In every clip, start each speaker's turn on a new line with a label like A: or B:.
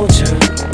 A: soldier.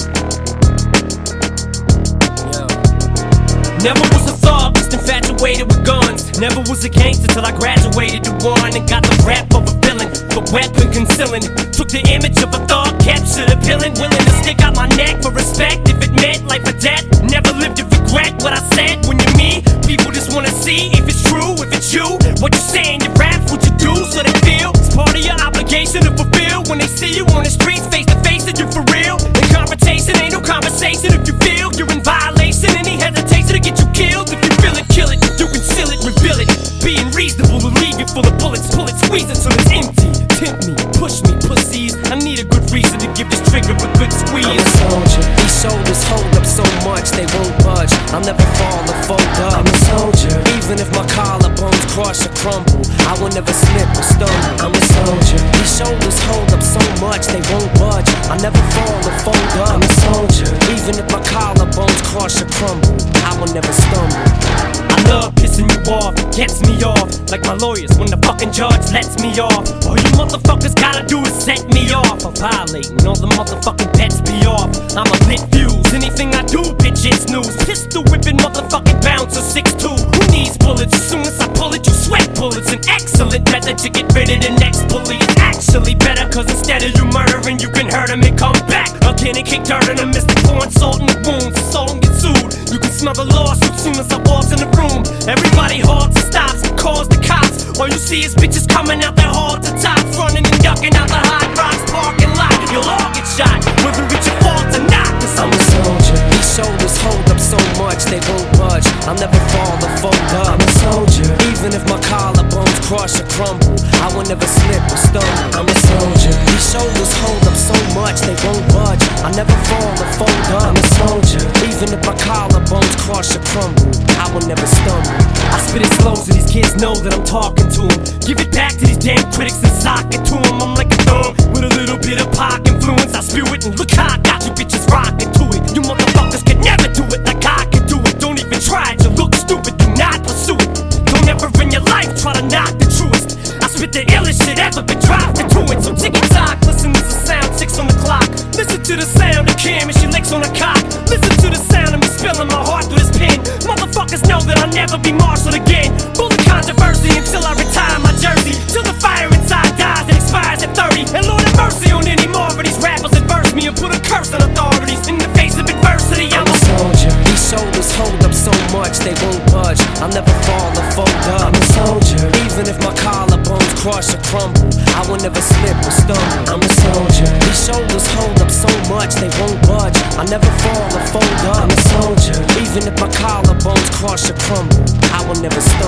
B: Never was a thug, just infatuated with guns. Never was a gangster till I graduated to one and got the rap of a villain, the weapon concealing. Took the image of a thug, captured a villain, willing to stick out my neck for respect if it meant life or death. Never lived to regret what I said. When you're me, people just wanna see if it's true, if it's you. What you say in your raps, what you do, so they feel it's part of your obligation to fulfill. When they see you on the streets, face to face, and you're for real. In confrontation, ain't no conversation. If you feel you're in violation, any hesitation to get you killed. If you feel it, kill it. You conceal it, reveal it. Being reasonable to leave you full of bullets. Pull it, squeeze it till it's empty. Tempt me, push me, pussies. I need a good reason to give this trigger a good squeeze.
A: I'm a soldier. These shoulders hold up so much they won't budge. I'll never fall or fold up. I'm a soldier. Even if my collarbones crush or crumble, I will never slip or stumble. I'm a soldier. These shoulders hold up so much they won't budge. I'll never fall or fold up. I'm a soldier. Even if my collarbones crush or crumble, I will never stumble.
B: I love pissing you off, gets me off. Like my lawyers when the fucking judge lets me off. All you motherfuckers gotta do is set me off. I'm violating all the motherfucking bets be off. I'm a lit fuse, anything I do, bitch, it's news. Pistol whipping motherfucking bouncer 6'2". Who needs bullets? As soon as I pull it, you sweat bullets. An excellent method to get rid of the next bully. It's actually better, cause instead of you murdering, you can hurt him and come back again and kick dirt in him. Mr. Pouring salt in the wounds, the soul and get sued. You can smell the lawsuit soon as I walk in the room. Everybody halts and stops, calls the cops. All you see is bitches coming out their hall to tops, running and ducking out the Hot Rocks parking lot. You'll all get shot, whether it's your fault or not. Cause
A: I'm a soldier. These shoulders hold up so much they won't budge. I'll never fall or fold up. I'm a soldier. Even if my collarbones crush or crumble, I will never slip or stumble. I'm a soldier. These shoulders hold up so much they won't budge. I'll never fall or fold up. I'm a soldier. Even if my collarbones crush or crumble, I will never stumble.
B: I spit it slow so these kids know that I'm talking to them. Give it back to these damn critics and sock it to them. I'm like a thumb with a little bit of pop influence. I spew it and look how I got you bitches rocking to it. You motherfuckers can never do it like I can do it. Don't even try it, you look stupid, do not pursue it. Don't ever in your life try to knock the truest. I spit the illest shit ever been dropped into it. So ticky tock, listen to the sound, 6 on the clock. Listen to the sound of Kim and she licks on the cock. Listen to the sound of me spilling my heart through this pen. Motherfuckers know that I'll never be marshaled again. Full of controversy until I retire my jersey. Till the fire inside dies and expires at 30. And Lord have mercy on any more of these rappers adverse me and put a curse on authorities. In the face of adversity, I'm a
A: soldier. These shoulders hold up so much they won't budge. I'll never fall or fold up. I'm a soldier. Even if my collarbones crush or crumble, I will never slip or stumble. I'm a soldier. These shoulders hold up so much they won't budge. I'll never fall or fold up. I'm a soldier. Even if my collarbones crush or crumble, I will never stumble.